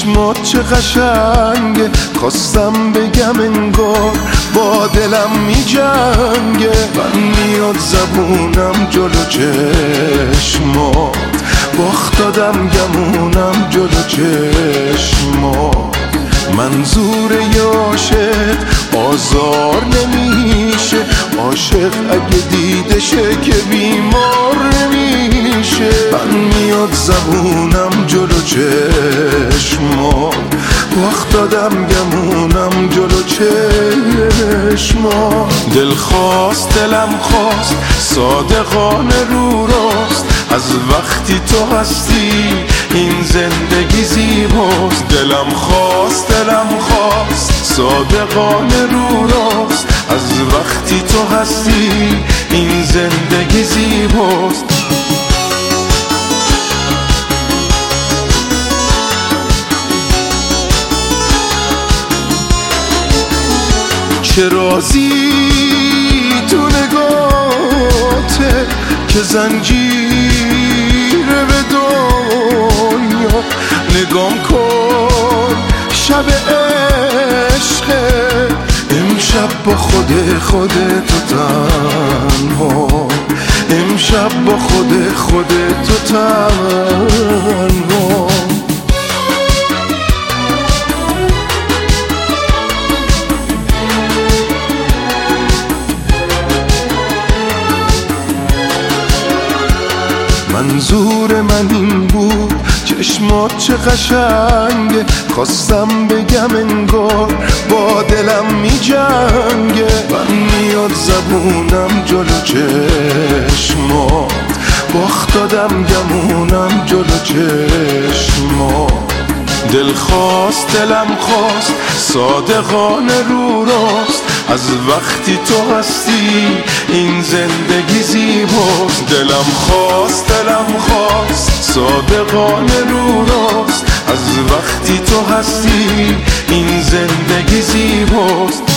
چشمات چه قشنگه، خواستم بگم انگار با دلم می جنگه. من میاد زبونم جلو چشمات، باخت دادم گمونم جلو چشمات. منظور عاشق آزار نمیشه، عاشق اگه دیدشه که بیمار نمیشه. من میاد زبونم جلو چشمات، باخت دادم گمونم جلو چشمات. دل خواست دلم خواست صادقانه رو راست، از وقتی تو هستی این زندگی زیباست. دلم خواست دلم خواست صادقانه رو راست، از وقتی تو هستی این زندگی زیباست. چه رازی تو نگاته که زنجیره به دنیا. نگام کن شب عشقه، امشب با خودت تنها، امشب با خودت تنها. منظور من این بود چشمات چه قشنگه، خواستم بگم انگار با دلم می جنگه. من میاد زبونم جلو چشمات، باخت دادم گمونم جلو چشمات. دل خواست دلم خواست صادقانه رو راست، از وقتی تو هستی این زندگی زیباست. دلم خواست دلم خواست صادقانه رو راست، از وقتی تو هستی این زندگی زیباست.